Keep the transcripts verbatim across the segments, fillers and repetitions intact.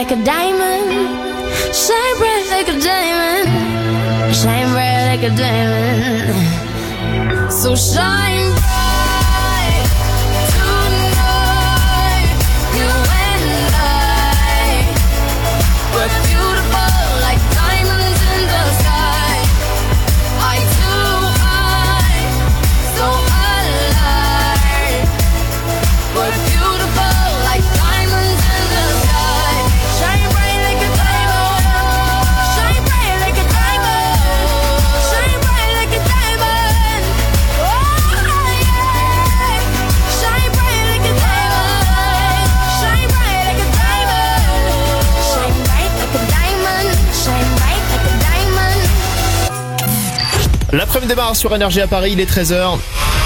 like a diamond, shine bright like a diamond, shine bright like a diamond. So shine bright tonight, you and I. We're beautiful like diamonds in the sky. Eye to eye, so alive. We're beautiful like diamonds in the sky. Shine bright like a diamond, shine bright like a diamond, shine bright like a diamond. Oh yeah, shine bright like a diamond, shine bright like a diamond, shine bright like a diamond, shine bright like a diamond. L'après-midi démarre sur Énergie à Paris, il est treize heures.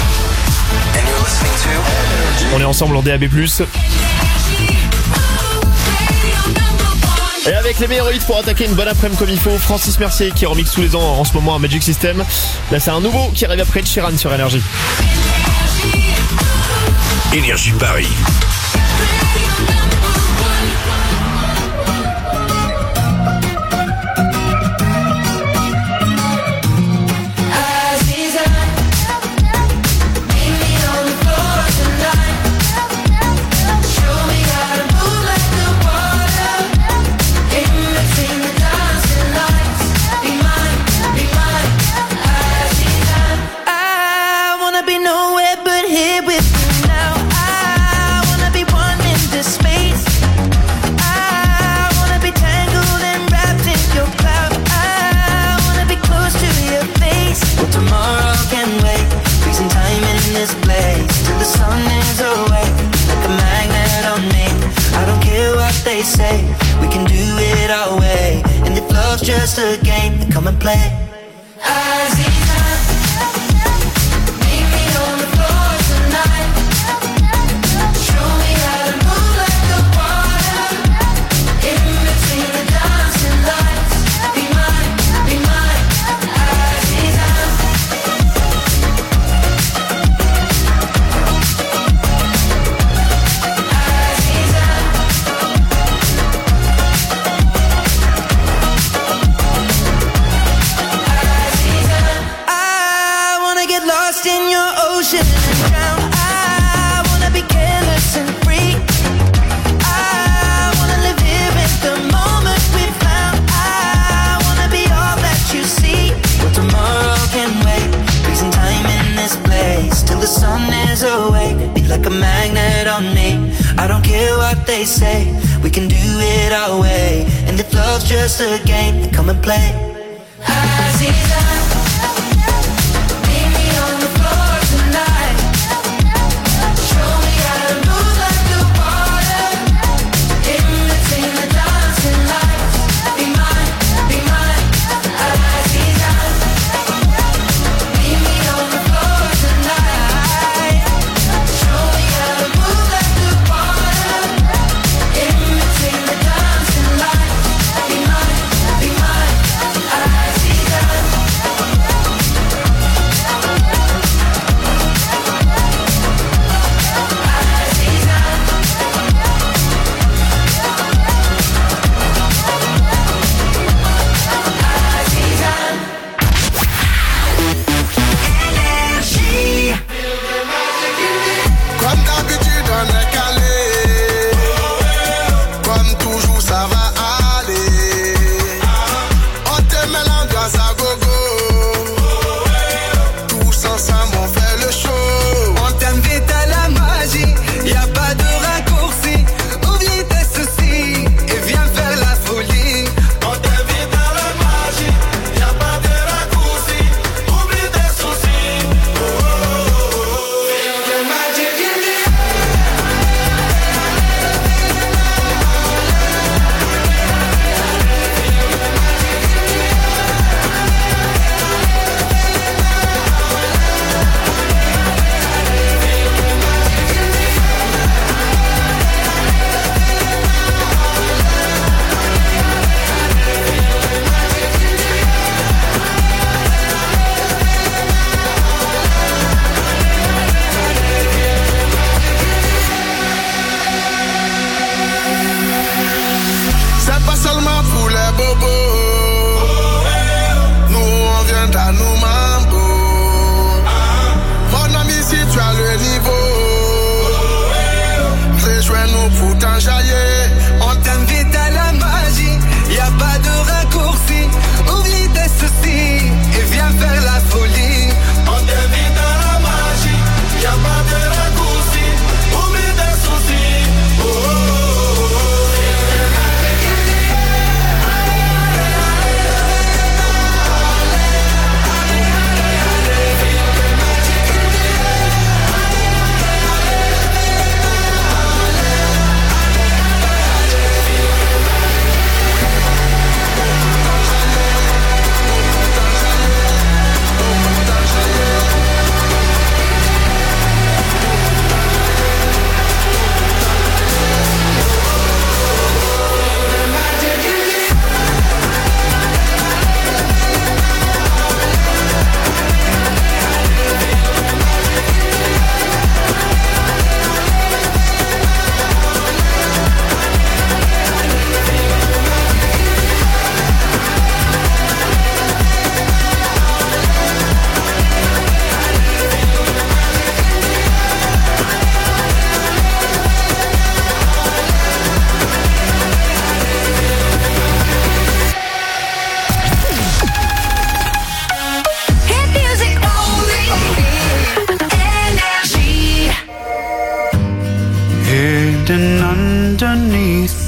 On est ensemble en D A B plus. Et avec les meilleurs hits pour attaquer une bonne après-midi comme il faut, Francis Mercier qui remixe tous les ans en ce moment un Magic System. Là c'est un nouveau qui arrive après de Sheeran sur Énergie. Énergie Paris. Say we can do it our way, and if love's just a game, then come and play. They say we can do it our way, and if love's just a game, then come and play.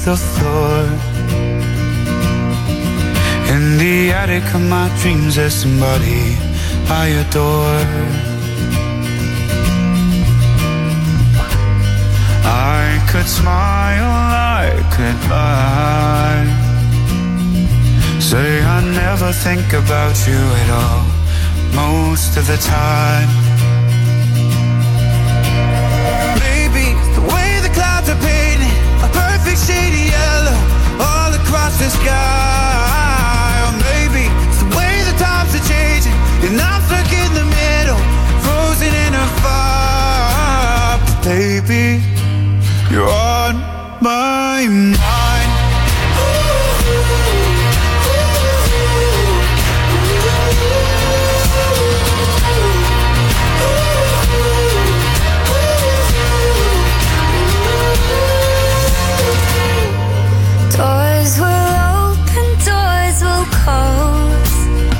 the thought. In the attic of my dreams there's somebody I adore. I could smile, I could lie, say I never think about you at all, most of the time. Maybe the way the clouds are painted, a perfect shade of yellow all across the sky. Or maybe it's the way the times are changing and I'm stuck in the middle, frozen in a fire. But baby, you're on my mind. Doors will open, doors will close.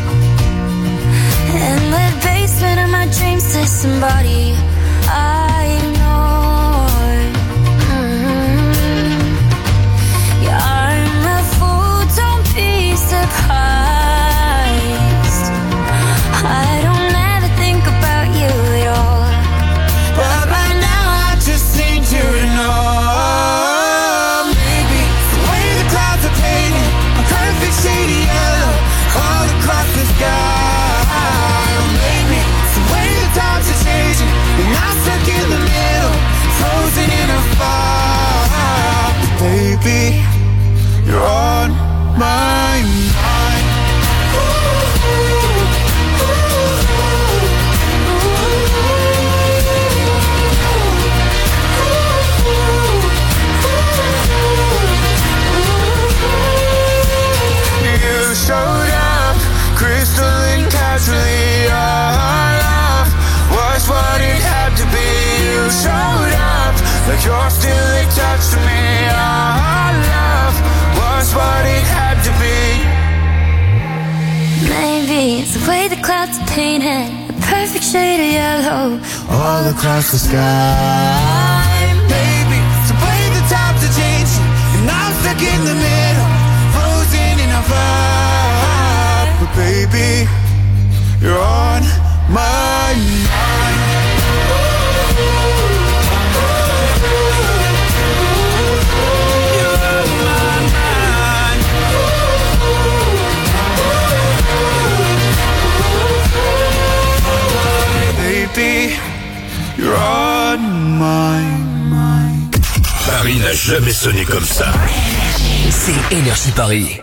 In the basement of my dreams there's somebody I know. Mm-hmm. Yeah, I'm a fool, don't be surprised. I don't ever think about you at all, but right now I just need you to know. Maybe the way the clouds are painted, a perfect shade of yellow all across the sky. Or maybe it's the way the times are changing and I'm stuck in the middle, frozen in a fire. Baby, you're on my mind. You showed up, crystalline casually. Our love was what it had to be. You showed up like you're still attached to me. Our love was what it had to be. maybe it's the way the clouds are painted, a perfect shade of yellow all across the sky. Baby, it's the way the times are changing and I'm stuck in the middle, frozen in a fire. But baby, you're on my mind. You're on my mind. Baby, you're on my mind. Paris n'a jamais sonné comme ça. C'est Énergie Paris.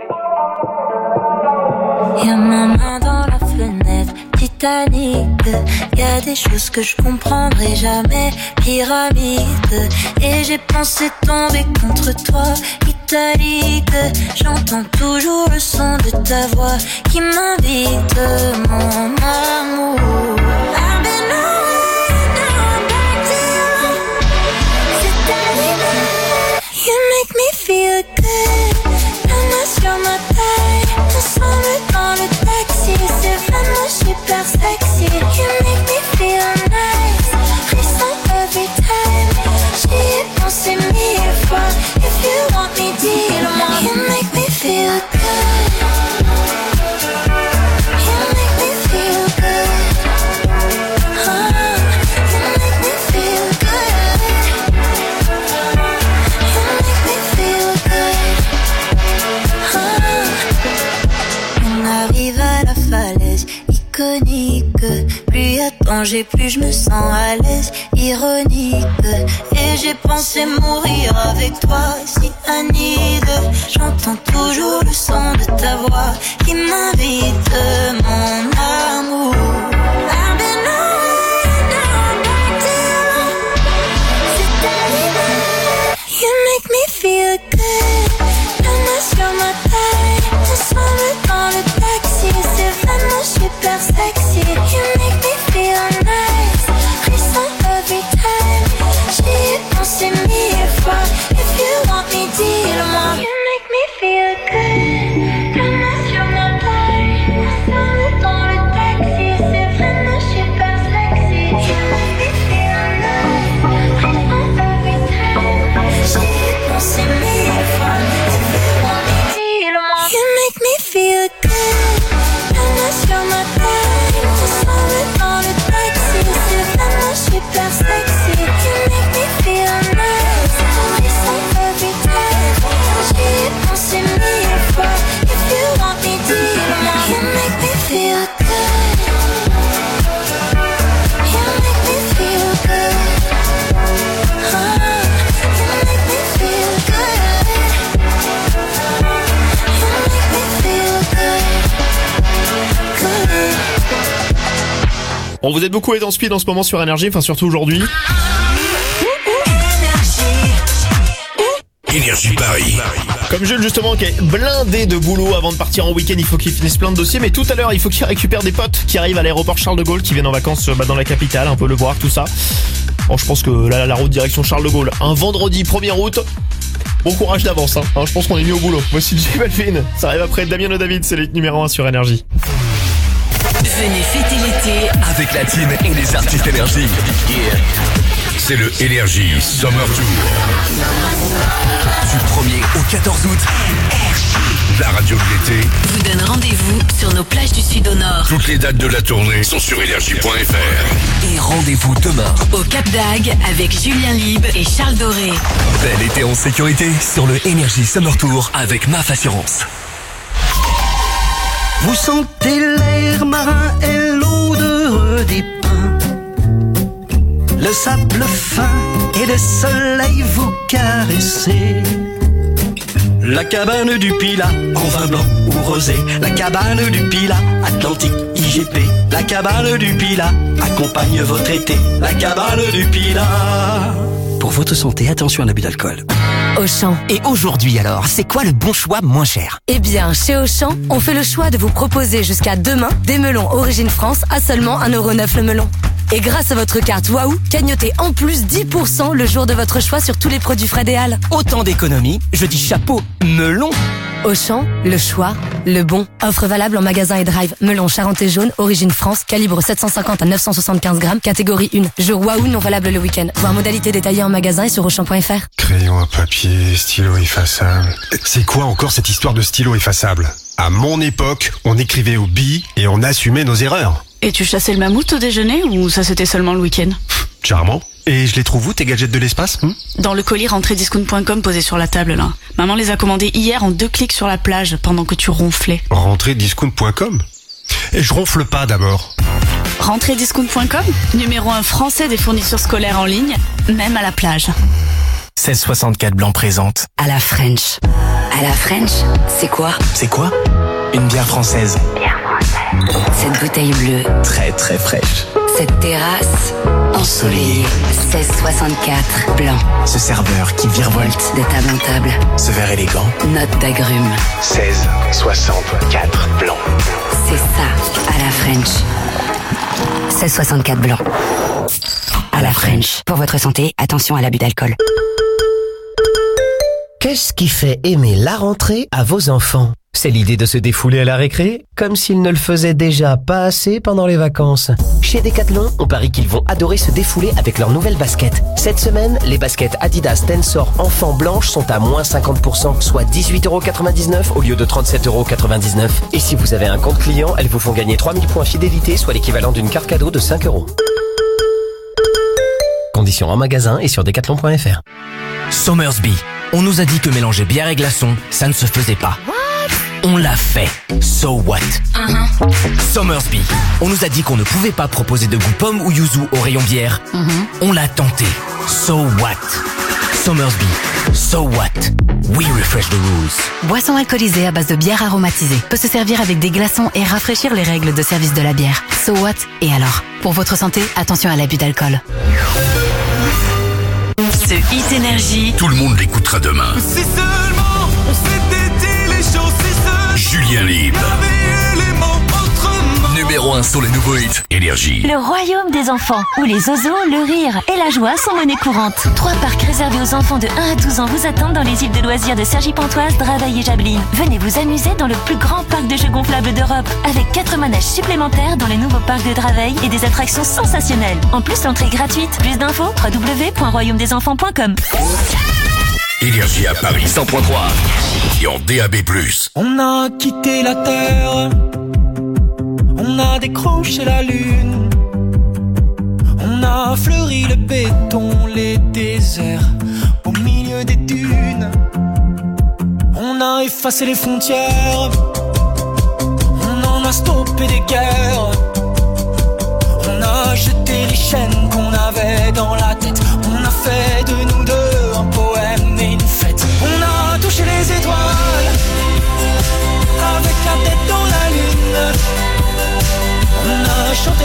Y'a ma main dans la fenêtre, Titanic. Y'a des choses que je comprendrai jamais, pyramide. Et j'ai pensé tomber contre toi, italique. J'entends toujours le son de ta voix qui m'invite, mon amour. I've been away, now I'm back to you. C'est terminé. You make me feel good. La main sur ma taille, ensemble dans le taxi. C'est vraiment super sexy. You make me feel nice. Frisson every time. J'y ai pensé mille fois. If you want me, dis-le-moi. You make me feel good. You make me feel good. Oh, you make me feel good. You make me feel good. Oh. On arrive à la falaise iconique. Plus y a de danger, plus je me sens à l'aise. Ironique. Et j'ai pensé mourir avec toi, si anide. J'entends toujours le son de ta voix qui m'invite, mon amour. I've been away, now I'm back to you. C'est terminé. You make me feel good. La main sur ma taille, ensemble dans le taxi. C'est vraiment super sexy. You make me feel nice. Frisson every time. J'y ai pensé mille fois. If you want me, dis-le-moi. You make me feel good. La main sur ma taille, ensemble dans le Bon, vous êtes beaucoup à être en speed en ce moment sur Énergie, enfin surtout aujourd'hui. Énergie Paris. Comme Jules justement qui est blindé de boulot avant de partir en week-end, il faut qu'il finisse plein de dossiers, mais tout à l'heure il faut qu'il récupère des potes qui arrivent à l'aéroport Charles de Gaulle, qui viennent en vacances bah, dans la capitale, un peu le voir, tout ça. Bon, je pense que la, la route direction Charles de Gaulle, un vendredi premier août, bon courage d'avance, hein. hein je pense qu'on est mis au boulot. Voici J Balvin, ça arrive après Damien Le David, c'est le numéro un sur Énergie. Venez fêter l'été Avec la team et les artistes Énergie. Yeah. C'est le Énergie Summer Tour. Du premier au quatorze août. La radio de l'été vous donne rendez-vous sur nos plages du sud au nord. Toutes les dates de la tournée sont sur énergie point f r. Et rendez-vous demain Au Cap d'Agde avec Julien Libre et Charles Doré. Bel été en sécurité sur le Énergie Summer Tour avec M A F Assurance. Vous sentez l'air marin et l'odeur des pins, le sable fin et le soleil vous caressez. La cabane du Pilat, en vin blanc ou rosé. La cabane du Pilat, Atlantique, I G P. La cabane du Pilat, accompagne votre été. La cabane du Pilat. Pour votre santé, attention à l'abus d'alcool. Auchan. Et aujourd'hui alors, c'est quoi le bon choix moins cher? Eh bien, chez Auchan, on fait le choix de vous proposer jusqu'à demain des melons Origine France à seulement un euro neuf le melon. Et grâce à votre carte Waouh, cagnotez en plus dix pour cent le jour de votre choix sur tous les produits Fred et Al. Autant d'économies, je dis chapeau, melon. Auchan, le choix, le bon. Offre valable en magasin et drive. Melon Charentais jaune, Origine France, calibre sept cent cinquante à neuf cent soixante-quinze grammes, catégorie un. Jour Waouh non valable le week-end. Voir modalité détaillée en magasin et sur auchan point f r. Crayon à papier, stylo effaçable. C'est quoi encore cette histoire de stylo effaçable? À mon époque, on écrivait au bi et on assumait nos erreurs. Et tu chassais le mammouth au déjeuner ou ça c'était seulement le week-end? Charmant. Et je les trouve où tes gadgets de l'espace hmm Dans le colis rentrée discount point com posé sur la table là. Maman les a commandés hier en deux clics sur la plage pendant que tu ronflais. rentrée discount point com? Et je ronfle pas d'abord. rentrée discount point com, numéro un français des fournitures scolaires en ligne, même à la plage. seize soixante-quatre blanc présente. À la French. À la French, c'est quoi? C'est quoi? Une bière française. Bière française. Cette bouteille bleue. Très très fraîche. Cette terrasse ensoleillée. seize soixante-quatre blanc. Ce serveur qui virevolte De table en table. Ce verre élégant. Note d'agrumes. seize soixante-quatre blanc. C'est ça, à la French. seize soixante-quatre blanc. À la French. Pour votre santé, attention à l'abus d'alcool. Qu'est-ce qui fait aimer la rentrée à vos enfants? C'est l'idée de se défouler à la récré, comme s'ils ne le faisaient déjà pas assez pendant les vacances. Chez Decathlon, on parie qu'ils vont adorer se défouler avec leurs nouvelles baskets. Cette semaine, les baskets Adidas Tensor enfants blanches sont à moins cinquante pour cent, soit dix-huit euros quatre-vingt-dix-neuf au lieu de trente-sept euros quatre-vingt-dix-neuf. Et si vous avez un compte client, elles vous font gagner trois mille points fidélité, soit l'équivalent d'une carte cadeau de cinq euros. Conditions en magasin et sur decathlon point f r. Somersby. On nous a dit que mélanger bière et glaçons, ça ne se faisait pas. What? On l'a fait. So what? Uh-huh. Somersby. On nous a dit qu'on ne pouvait pas proposer de goût pomme ou yuzu au rayon bière. Uh-huh. On l'a tenté. So what? Somersby. So what? We refresh the rules. Boisson alcoolisée à base de bière aromatisée. Peut se servir avec des glaçons et rafraîchir les règles de service de la bière. So what? Et alors? Pour votre santé, attention à l'abus d'alcool. Ce Hit Énergie. Tout le monde l'écoutera demain. Si seulement on s'était dit les choses, si seulement Julien Libre. Numéro un sur les nouveaux hits. Énergie. Le royaume des enfants, où les zozos, le rire et la joie sont monnaie courante. Trois parcs réservés aux enfants de un à douze ans vous attendent dans les îles de loisirs de Cergy-Pontoise, Draveil et Jablines. Venez vous amuser dans le plus grand parc de jeux gonflables d'Europe, avec quatre manèges supplémentaires dans les nouveaux parcs de Draveil et des attractions sensationnelles. En plus, l'entrée est gratuite. Plus d'infos, w w w point royaume des enfants point com. Énergie à Paris cent point trois et en D A B plus. On a quitté la terre, on a décroché la lune, on a fleuri le béton, les déserts au milieu des dunes. On a effacé les frontières, on en a stoppé des guerres, on a jeté les chaînes qu'on avait dans la tête, on a fait de nous deux un poème et une fête. On a touché les étoiles avec la tête dans la lune, on a chanté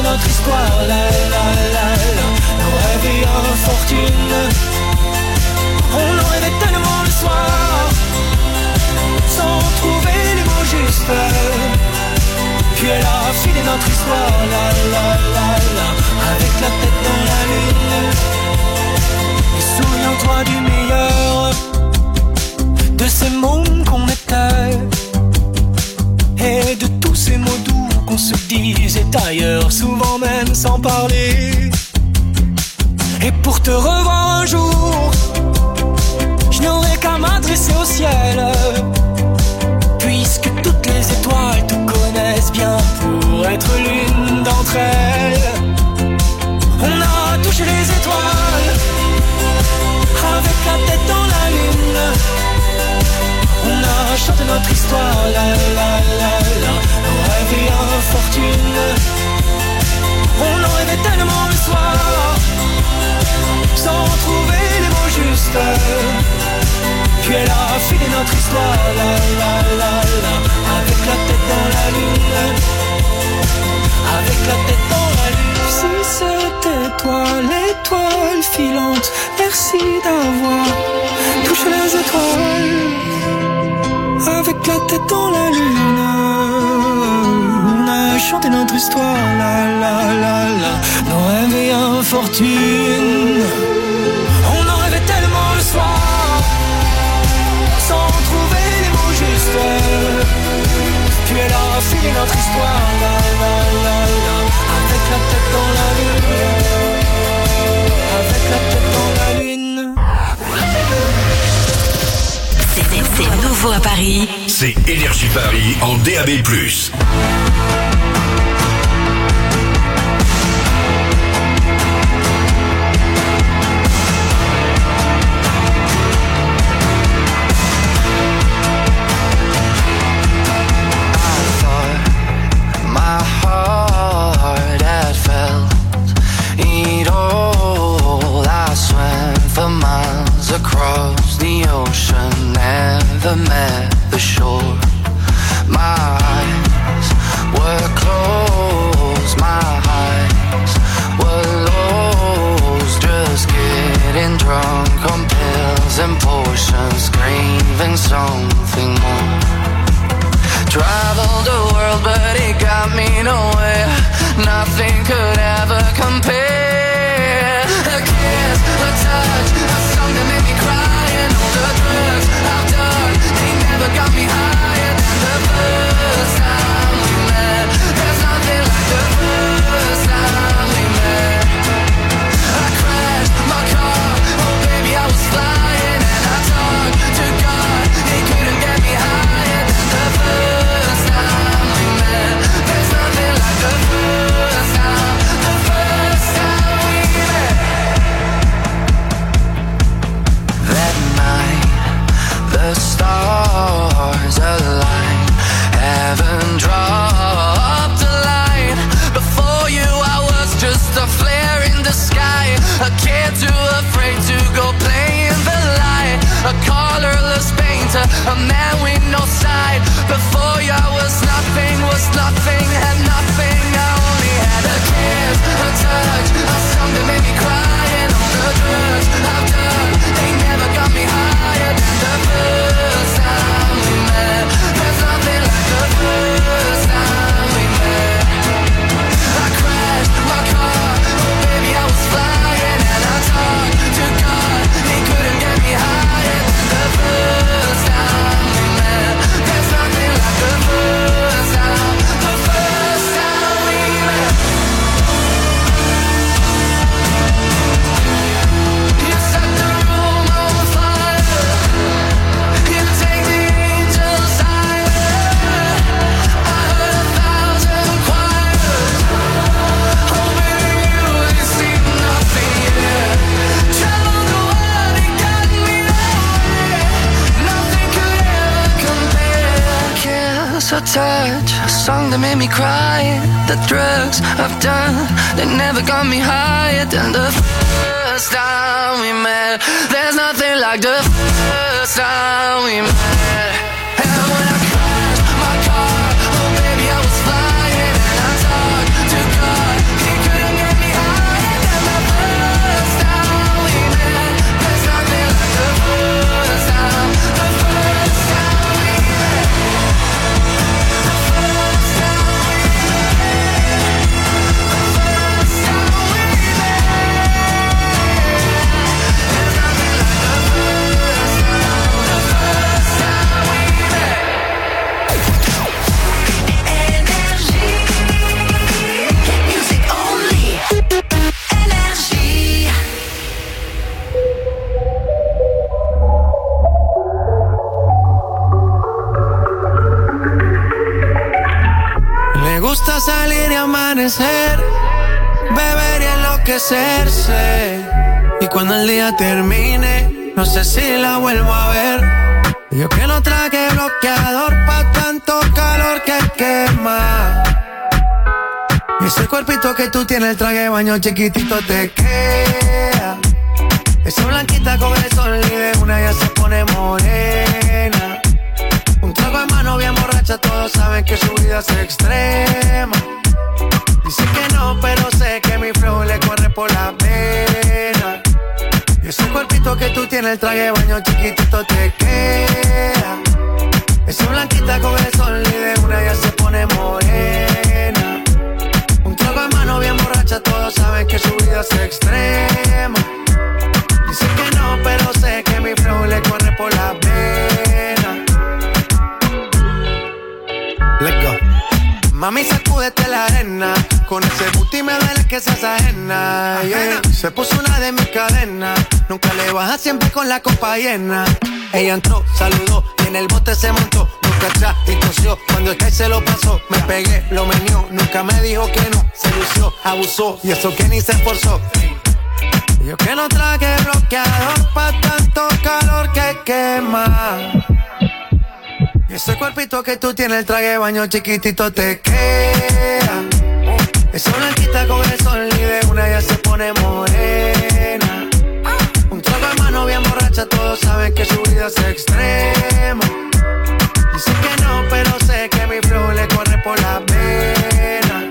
notre histoire, la la la la. Nos rêves et infortune. On en rêvait tellement le soir, sans trouver les mots justes. Puis elle a filé notre histoire, la la la la, avec la tête dans la lune. Et souviens-toi du meilleur, de ces mômes qu'on était, et de tous ces mots doux qu'on se disait ailleurs, souvent même sans parler. Et pour te revoir un jour, je n'aurai qu'à m'adresser au ciel, puisque toutes les étoiles te connaissent bien pour être l'une d'entre elles. On a touché les étoiles avec la tête dans la lune. On a chanté notre histoire, la la la la, nos rêves et infortune. On en rêvait tellement le soir, sans trouver les mots justes. Puis elle a filé notre histoire, la la la la, avec la tête dans la lune. Avec la tête dans la lune. Si c'était toi, l'étoile filante, merci d'avoir touché les étoiles. Avec la tête dans la lune, on a chanté notre histoire, la la la la, nos rêves et infortune. On en rêvait tellement le soir, sans trouver les mots justes. Puis elle a filé notre histoire, la la la la, avec la tête dans la lune. Avec la tête dans la lune. C'est nouveau à Paris. C'est Énergie Paris en D A B plus. Across the ocean, never met the shore. My eyes were closed, my eyes were lost. Just getting drunk on pills and potions, craving something more. Traveled the world, but it got me nowhere. Nothing could ever compare. A kiss, a touch, a song that made me cry, and all the drugs I've done, they never got me higher than the first time we met. There's nothing like the first time we met. I crashed my car, oh baby I was flying, and I talked to God, he couldn't get me higher than the first time we met. There's nothing like the first time, the first time we met. That night, the stars aligned, heaven dropped a line. Before you I was just a flare in the sky, a kid too afraid to go play in the light, a colorless painter, a man with no side. Before you I was nothing, was nothing, had nothing. I only had a kiss, a touch, a song that made me cry, and all the drugs I've done, they never got me higher than the first time we met. There's nothing like the first time we met. I crashed my car, oh baby I was flying, and I talked to God, he couldn't get me higher than the first time we met. There's nothing like the first time, the first time we met. You set the room on fire, you take the angels higher. I heard a thousand choirs, oh baby you ain't seen nothing yet. Traveled the world and got me nowhere, nothing could ever compare. A kiss, a touch, a song that made me cry, the drugs I've done, they never got me higher than the first time we met. There's nothing like the first time we met. And when I crashed my car, oh baby I was flying, and I talked to God, he hacer, beber y enloquecerse. Y cuando el día termine, no sé si la vuelvo a ver. Yo que no traje bloqueador pa' tanto calor que quema. Y ese cuerpito que tú tienes, el traje de baño chiquitito te queda. Esa blanquita con el sol y de una ya se pone morena. Un trago en mano bien borracha, todos saben que su vida es extrema. Dice que no, pero sé que mi flow le corre por la pena. Y ese cuerpito que tú tienes, el traje de baño chiquitito te queda. Esa blanquita con el sol y de una ya se pone morena. Un trago en mano bien borracha, todos saben que su vida es extrema. Dice que no, pero sé que mi flow le corre por la pena. Let's go. Mami, sacúdete la arena. Con ese booty me duele que seas ajena, yeah. Se puso una de mis cadenas. Nunca le baja, siempre con la copa llena. Ella entró, saludó y en el bote se montó. Nunca atrás y tosió. Cuando el que se lo pasó, me pegué, lo menió. Nunca me dijo que no, se lució, abusó. Y eso que ni se esforzó. Yo que no traje bloqueador pa' tanto calor que quema. Y ese cuerpito que tú tienes, el traje de baño chiquitito te queda. Esa blanquita con el sol y de una ya se pone morena. Un trago de mano bien borracha, todos saben que su vida es extrema. Dice que no, pero sé que mi flow le corre por la pena.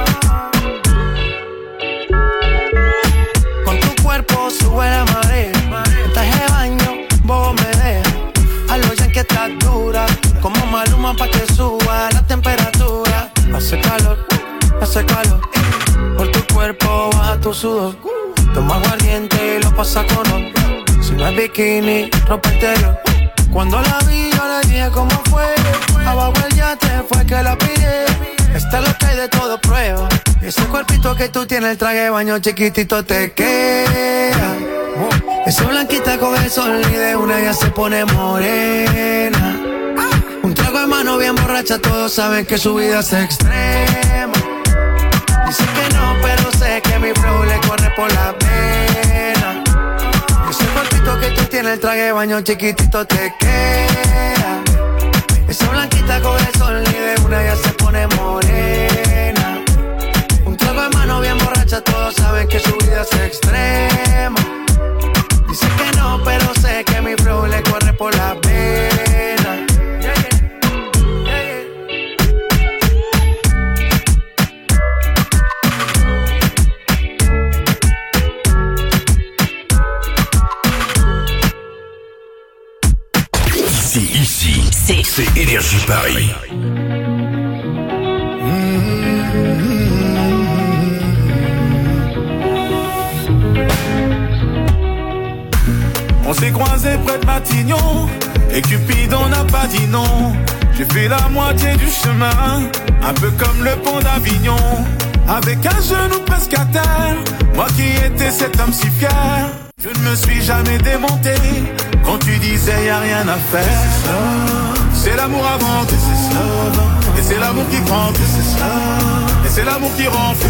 Con tu cuerpo sube la marea. En traje de baño, vos me dejas. A lo ya que estás dura, como Maluma pa' que suba la temperatura. Hace calor, hace calor. Por tu cuerpo baja tu sudor. Toma aguardiente y lo pasa con oro. Si no es bikini, ropa interior. Cuando la vi yo le dije cómo fue. Abajo el yate fue que la pide. Esta es lo que hay de todo prueba. Y ese cuerpito que tú tienes, el traje de baño chiquitito te queda. Esa blanquita con el sol y de una ya se pone morena. Un trago de mano bien borracha, todos saben que su vida es extrema. Dice que no, pero sé que mi flow le corre por la pena. Ese cuerpito que tú tienes, el traje de baño chiquitito te queda. Esa blanquita con el sol y de una ya se pone morena. Un trago de mano bien borracha, todos saben que su vida es extrema. Dice que no, pero sé que mi flow le corre por la pena. Yeah, yeah. Yeah, yeah. Ici, ici, c'est, c'est Énergie Paris. On s'est croisés près de Matignon et Cupidon n'a pas dit non. J'ai fait la moitié du chemin, un peu comme le pont d'Avignon. Avec un genou presque à terre, moi qui étais cet homme si fier. Je ne me suis jamais démonté quand tu disais y a rien à faire. C'est l'amour avant tout, et c'est l'amour qui prend tout, et c'est l'amour qui rend fou.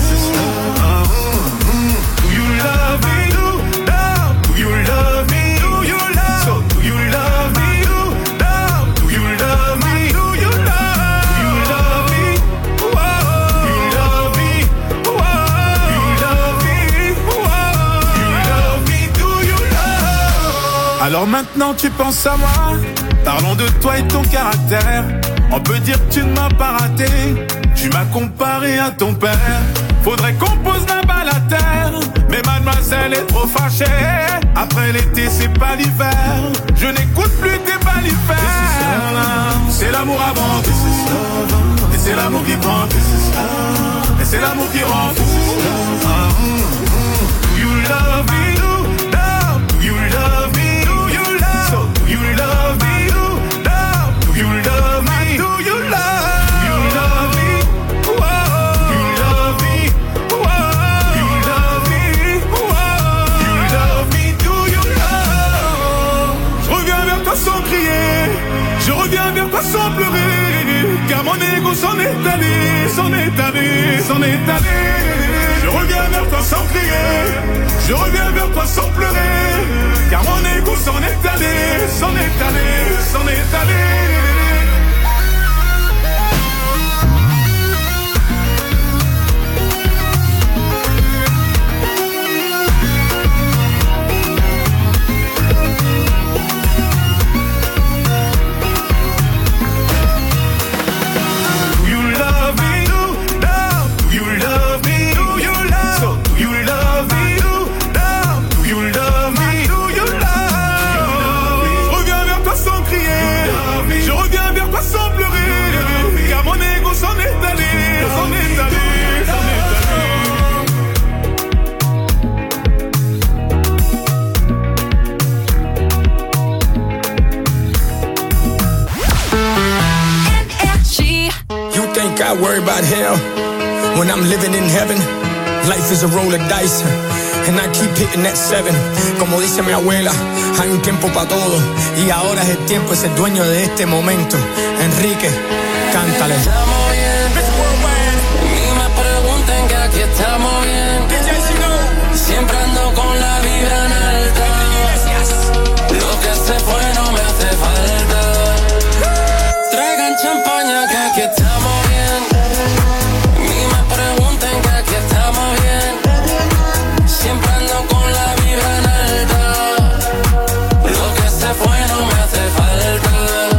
Do you love me? Do you love me? So, do you love me? Now, do you love me? Do you love, do you love me? Whoa. Do you love me? Whoa. Do you love me? Whoa. Do you love me? Do you love? Alors maintenant tu penses à moi. Parlons de toi et de ton caractère. On peut dire que tu ne m'as pas raté. Tu m'as comparé à ton père. Faudrait qu'on pose la balle à terre. Mais mademoiselle est trop fâchée. Après l'été c'est pas l'hiver. Je n'écoute plus tes balifères. C'est l'amour avant tout, et c'est l'amour qui prend tout, et c'est l'amour qui rend fou. Do you love me? Do you love me? Do you love? So do you love me? Do you love me? Do you love? Je reviens vers toi sans pleurer, car mon ego s'en est allé. s'en est allé, s'en est allé. Je reviens vers toi sans crier, je reviens vers toi sans pleurer, car mon ego s'en est allé, s'en est allé, s'en est allé. I worry about hell when I'm living in heaven. Life is a roll of dice and I keep hitting that seven. Como dice mi abuela, hay un tiempo para todo y ahora es el tiempo, es el dueño de este momento. Enrique, cántale. Estamos bien, ni me pregunten que aquí estamos bien. Siempre ando con la vibra en alta. Lo que se fue no me hace falta. Traigan champaña que aquí estamos bien. Siempre ando con la vibra en alta. Lo que se fue no me hace falta.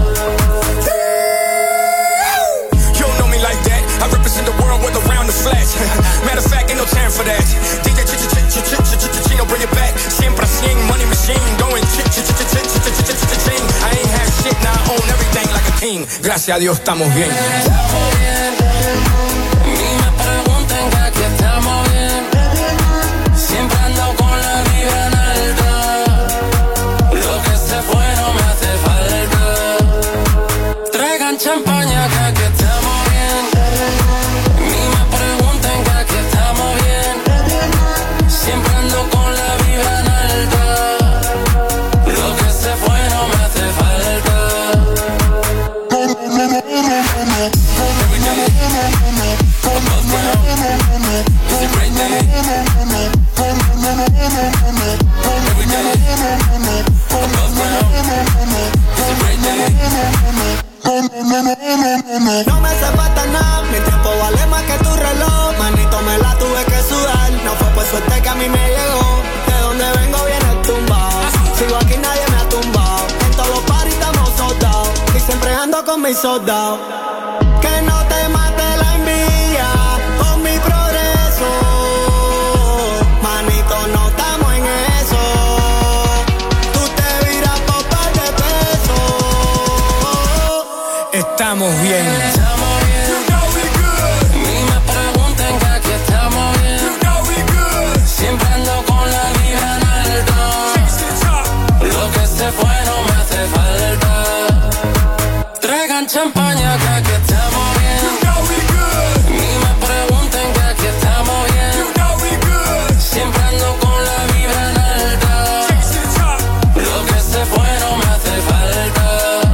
You don't know me like that. I represent the world with around the flash. Matter of fact, ain't no time for that. D J Chino, bring it back. Siempre cien, money machine, going ching. I ain't had shit, now I own everything like a king. Gracias a Dios estamos bien. Estamos bien. Ni me pregunten que aquí estamos bien. Siempre ando con la vibra en alta. Lo que se fue no me hace falta. Traigan champaña que aquí estamos bien. Ni me pregunten que aquí estamos bien. Siempre ando con la vibra en alta. Lo que se fue no me hace falta. Every day, above ground, it's a great day. Every day, above ground, it's a great day. No me hace falta nada, mi tiempo vale más que tu reloj. Manito, me la tuve que sudar, no fue por suerte que a mí me llegó. De donde vengo viene tumbado, sigo aquí nadie me ha tumbado. En todos los paris estamos soldados, y siempre ando con mis soldados. Que no te mate la envidia con mi progreso. Manito, no estamos en eso. Tú te viras por par de pesos. Estamos bien. Estamos bien. You know we good. Ni me pregunten que aquí estamos bien. You know we good. Siempre ando con la vibra en alta. Lo que se fue no me hace falta. Traigan champaña que aquí estamos bien. You know we good. Ni me pregunten que aquí estamos bien. You know we good. Siempre ando con la vibra en alta. Lo que se fue no me hace falta.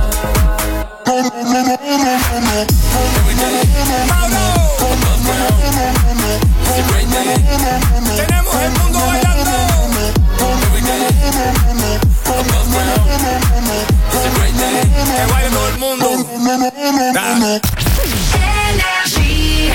Every day, above ground, it's a great day. Tenemos el mundo bailando. Every day, above ground, it's a great day. Que baile todo el mundo. Da. Énergie.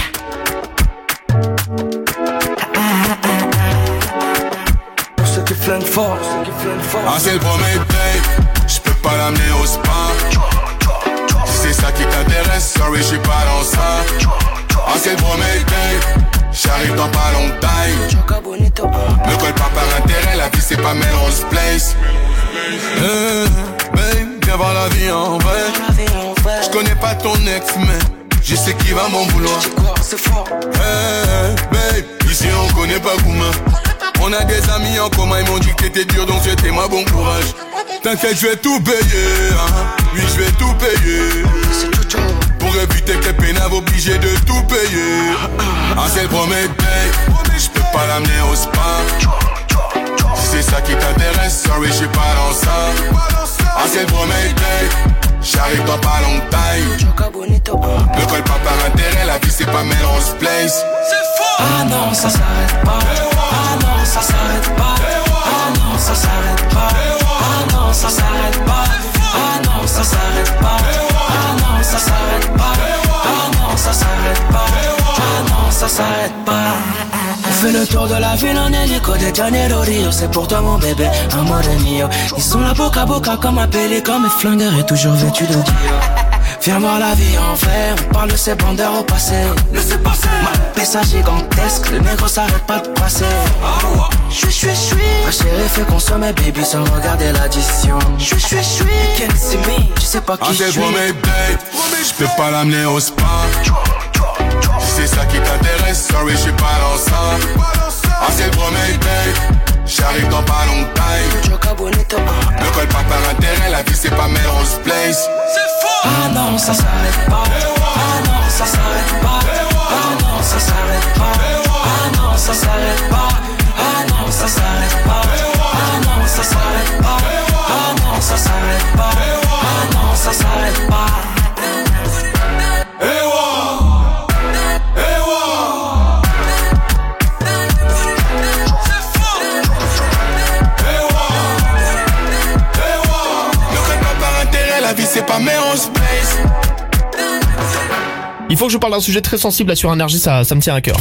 Pour ceux qui flânent fort, ceux qui flânent fort. Ah, c'est le premier date, j'peux pas l'amener au spa. Si c'est ça qui t'intéresse, sorry, j'suis pas dans ça. Ah, c'est le premier date, j'arrive dans pas longtemps. Me colle pas par intérêt, la vie c'est pas Melrose Place. Hey, babe, viens voir la vie en vrai. J'connais pas ton ex, mais je sais qui va m'en vouloir. Hey, babe, ici on connaît pas Gouma. On a des amis en commun, ils m'ont dit que t'étais dur, donc c'était moi bon courage. T'inquiète, je vais tout payer, hein. Oui, je vais tout payer. Pour éviter que les pénaves obligés de tout payer. Ah, c'est le premier date, je peux pas l'amener au spa. Si c'est ça qui t'intéresse, sorry, je suis pas dans ça. Ah, c'est le premier date, j'arrive dans pas longtemps. Ne colle pas par intérêt, la vie c'est pas Melrose Place. Ah non, ça s'arrête pas. Ah non, ça s'arrête pas. Ah non, ça s'arrête pas. Ah non, ça s'arrête pas. Ah non, ça s'arrête pas. Ah non, ça s'arrête pas. Ah non, ça s'arrête pas. Ah non, ça s'arrête pas. On fait le tour de la ville en hélico de Janeiro Rio. C'est pour toi mon bébé, amore mio. Ils sont là boca à boca comme un pélican. Mes flingueurs est toujours vêtu de Dio. Viens voir la vie en vrai, on parle de ces bandeurs au passé. Laissez passer. Ma pessa gigantesque, le négro s'arrête pas de passer. J'suis, j'suis, j'suis. Ma chérie fait consommer baby sans regarder l'addition. J'suis, j'suis, j'suis. Can't see me, tu sais pas qui ah, j'suis. Promets, babe, j'peux pas l'amener au spa. Si c'est ça qui t'intéresse, sorry j'suis pas dans ça. Ah c'est le premier babe, j'arrive dans pas longtemps. Ne colle pas par intérêt, la vie c'est pas Melrose Place. Ah non, ça s'arrête pas. Ah non, ça s'arrête pas. Ah non, ça s'arrête pas. Ah non, ça s'arrête pas. Ah non, ça s'arrête pas. Ah non, ça s'arrête pas. Ah non, ça s'arrête pas. Ah non, ça s'arrête pas. La vie c'est pas Melrose Place. Il faut que je parle d'un sujet très sensible là sur Énergie, ça, ça me tient à cœur.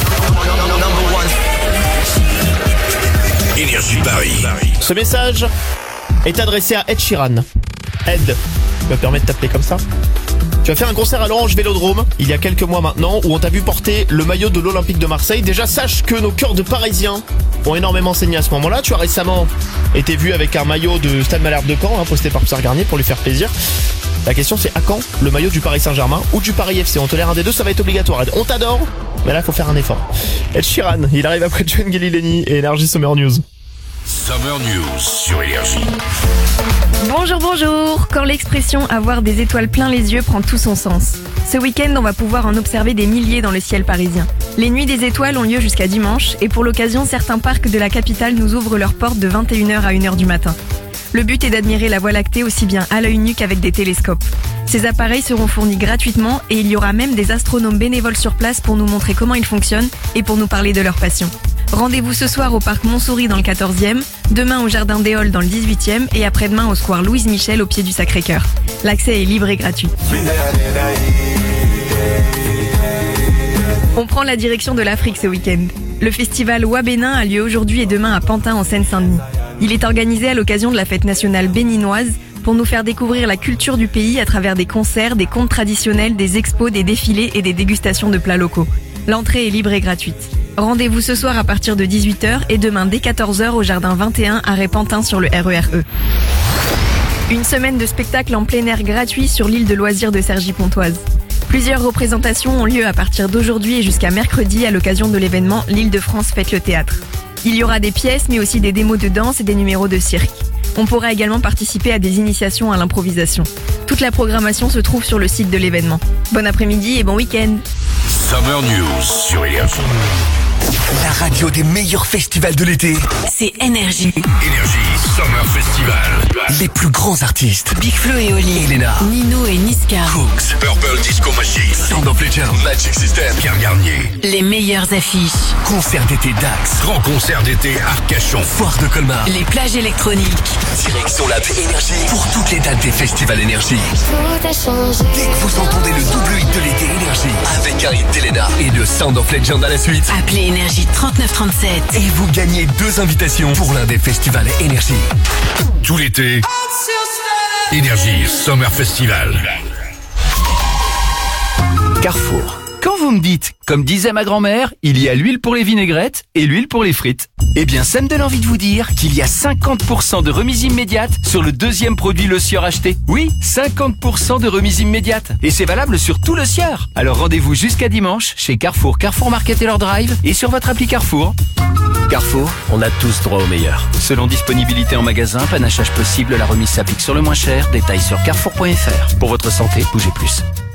Énergie Paris. Ce message est adressé à Ed Sheeran. Ed, tu me permets de t'appeler comme ça? Tu as fait un concert à l'Orange Vélodrome il y a quelques mois maintenant où on t'a vu porter le maillot de l'Olympique de Marseille. Déjà sache que nos cœurs de Parisiens ont énormément saigné à ce moment-là. Tu as récemment été vu avec un maillot de Stade Malherbe de Caen, hein, posté par Pierre Garnier pour lui faire plaisir. La question c'est à quand le maillot du Paris Saint-Germain ou du Paris F C? On te l'air un des deux, ça va être obligatoire. Ed, on t'adore, mais là il faut faire un effort. Ed Sheeran, il arrive après John Gelileni et Énergie Summer News. Summer News sur Énergie. Bonjour, bonjour. Quand l'expression avoir des étoiles plein les yeux prend tout son sens. Ce week-end, on va pouvoir en observer des milliers dans le ciel parisien. Les nuits des étoiles ont lieu jusqu'à dimanche et pour l'occasion, certains parcs de la capitale nous ouvrent leurs portes de vingt et une heures à une heure du matin. Le but est d'admirer la Voie lactée aussi bien à l'œil nu qu'avec des télescopes. Ces appareils seront fournis gratuitement et il y aura même des astronomes bénévoles sur place pour nous montrer comment ils fonctionnent et pour nous parler de leur passion. Rendez-vous ce soir au parc Montsouris dans le quatorzième, demain au jardin des Halles dans le dix-huitième et après-demain au square Louise Michel au pied du Sacré-Cœur. L'accès est libre et gratuit. On prend la direction de l'Afrique ce week-end. Le festival Ouabénin a lieu aujourd'hui et demain à Pantin en Seine-Saint-Denis. Il est organisé à l'occasion de la fête nationale béninoise pour nous faire découvrir la culture du pays à travers des concerts, des contes traditionnels, des expos, des défilés et des dégustations de plats locaux. L'entrée est libre et gratuite. Rendez-vous ce soir à partir de dix-huit heures et demain dès quatorze heures au jardin vingt et un arrêt Pantin sur le R E R E. Une semaine de spectacles en plein air gratuit sur l'île de loisirs de Cergy-Pontoise. Plusieurs représentations ont lieu à partir d'aujourd'hui et jusqu'à mercredi à l'occasion de l'événement L'Île de France fête le théâtre. Il y aura des pièces mais aussi des démos de danse et des numéros de cirque. On pourra également participer à des initiations à l'improvisation. Toute la programmation se trouve sur le site de l'événement. Bon après-midi et bon week-end. Summer News sur Énergie. La radio des meilleurs festivals de l'été. C'est Énergie. Énergie Summer Festival. Les plus grands artistes. Big Flo et Oli. Elena. Nino et Niska. Cooks. Purple Disco Machine. Sound of Legend. Magic System. Pierre Garnier. Les meilleures affiches. Concert d'été Dax. Grand concert d'été Arcachon. Foire de Colmar. Les plages électroniques. Direction la Énergie. Pour toutes les dates des festivals Énergie. Tout a changé. Dès que vous entendez le double hit de l'été Énergie. Avec un hit d'Elena et de Sound of Legend à la suite. Appelez Énergie trente-neuf trente-sept. Et vous gagnez deux invitations pour l'un des festivals Énergie. Tout l'été, Énergie Summer Festival. Carrefour. Quand vous me dites, comme disait ma grand-mère, il y a l'huile pour les vinaigrettes et l'huile pour les frites. Eh bien, ça me donne envie de vous dire qu'il y a cinquante pour cent de remise immédiate sur le deuxième produit Le Sieur acheté. Oui, cinquante pour cent de remise immédiate. Et c'est valable sur tout Le Sieur. Alors rendez-vous jusqu'à dimanche chez Carrefour, Carrefour Market et leur drive et sur votre appli Carrefour. Carrefour, on a tous droit au meilleur. Selon disponibilité en magasin, panachage possible, la remise s'applique sur le moins cher. Détails sur carrefour point f r. Pour votre santé, bougez plus.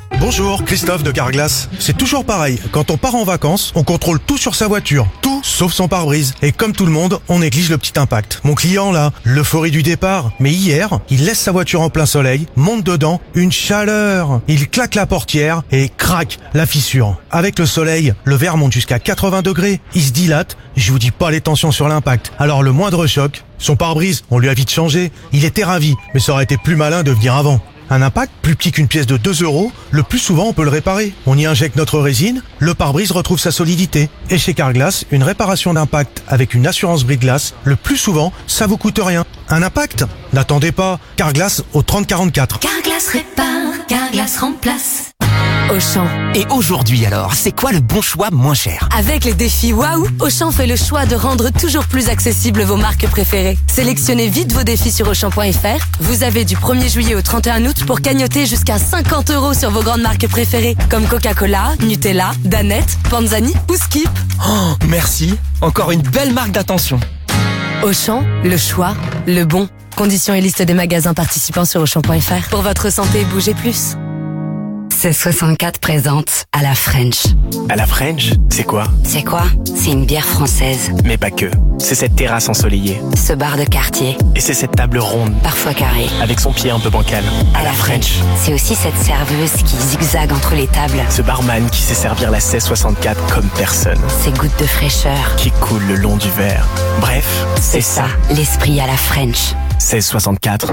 Bonjour, Christophe de Carglass. C'est toujours pareil, quand on part en vacances, on contrôle tout sur sa voiture, tout sauf son pare-brise. Et comme tout le monde, on néglige le petit impact. Mon client là, l'euphorie du départ, mais hier, il laisse sa voiture en plein soleil, monte dedans, une chaleur. Il claque la portière et craque la fissure. Avec le soleil, le verre monte jusqu'à quatre-vingts degrés, il se dilate, je vous dis pas les tensions sur l'impact. Alors le moindre choc, son pare-brise, on lui a vite changé, il était ravi, mais ça aurait été plus malin de venir avant. Un impact plus petit qu'une pièce de deux euros, le plus souvent on peut le réparer. On y injecte notre résine, le pare-brise retrouve sa solidité. Et chez Carglass, une réparation d'impact avec une assurance brise-glace, le plus souvent, ça vous coûte rien. Un impact ? N'attendez pas, Carglass au trente quarante-quatre. Carglass répare, Carglass remplace. Auchan. Et aujourd'hui alors, c'est quoi le bon choix moins cher? Avec les défis Waouh, Auchan fait le choix de rendre toujours plus accessibles vos marques préférées. Sélectionnez vite vos défis sur Auchan point F R. Vous avez du premier juillet au trente et un août pour cagnotter jusqu'à cinquante euros sur vos grandes marques préférées, comme Coca-Cola, Nutella, Danette, Panzani ou Skip. Oh, merci. Encore une belle marque d'attention. Auchan, le choix, le bon. Conditions et liste des magasins participants sur Auchan point F R. Pour votre santé, bougez plus. seize soixante-quatre présente à la French. À la French, c'est quoi? C'est quoi? C'est une bière française. Mais pas que. C'est cette terrasse ensoleillée. Ce bar de quartier. Et c'est cette table ronde. Parfois carrée. Avec son pied un peu bancal. À, à la French. French. C'est aussi cette serveuse qui zigzague entre les tables. Ce barman qui sait servir la seize soixante-quatre comme personne. Ces gouttes de fraîcheur. Qui coulent le long du verre. Bref, c'est, c'est ça. ça. L'esprit à la French. seize soixante-quatre.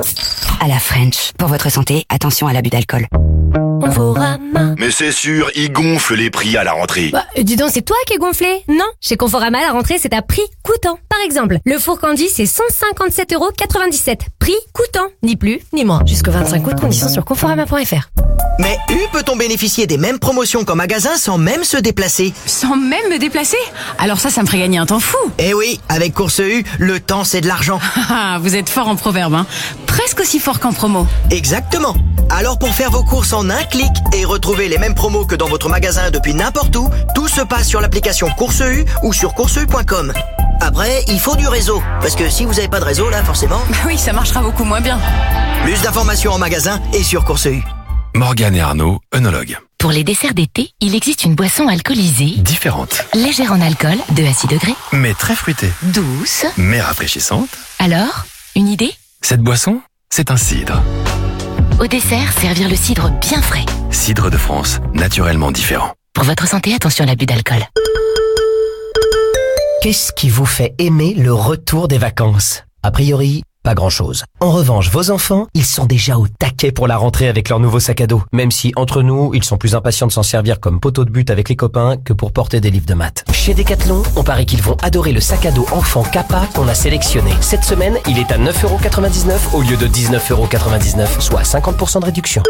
À la French. Pour votre santé, attention à l'abus d'alcool. Conforama. Mais c'est sûr, ils gonflent les prix à la rentrée. Bah, dis donc, c'est toi qui es gonflé? Non, chez Conforama, la rentrée, c'est à prix coûtant. Par exemple, le four Candy, c'est cent cinquante-sept euros quatre-vingt-dix-sept. Prix coûtant. Ni plus, ni moins. Jusqu'au vingt-cinq août, conditions sur conforama point F R. Mais U peut-on bénéficier des mêmes promotions qu'en magasin sans même se déplacer? Sans même me déplacer? Alors ça, ça me ferait gagner un temps fou. Eh oui, avec Course U, le temps c'est de l'argent. Ah, vous êtes fort en proverbe, hein. Presque aussi fort qu'en promo. Exactement. Alors pour faire vos courses en un clic et retrouver les mêmes promos que dans votre magasin depuis n'importe où, tout se passe sur l'application Course U ou sur course u point com. Après, il faut du réseau, parce que si vous n'avez pas de réseau là, forcément... Bah oui, ça marchera beaucoup moins bien. Plus d'informations en magasin et sur Course U. Morgane et Arnaud, œnologues. Pour les desserts d'été, il existe une boisson alcoolisée. Différente. Légère en alcool, deux à six degrés. Mais très fruitée. Douce. Mais rafraîchissante. Alors, une idée? Cette boisson, c'est un cidre. Au dessert, servir le cidre bien frais. Cidre de France, naturellement différent. Pour votre santé, attention à l'abus d'alcool. Qu'est-ce qui vous fait aimer le retour des vacances? A priori, pas grand-chose. En revanche, vos enfants, ils sont déjà au taquet pour la rentrée avec leur nouveau sac à dos. Même si, entre nous, ils sont plus impatients de s'en servir comme poteau de but avec les copains que pour porter des livres de maths. Chez Decathlon, on parie qu'ils vont adorer le sac à dos enfant Kappa qu'on a sélectionné. Cette semaine, il est à neuf euros quatre-vingt-dix-neuf au lieu de dix-neuf euros quatre-vingt-dix-neuf, soit cinquante pour cent de réduction.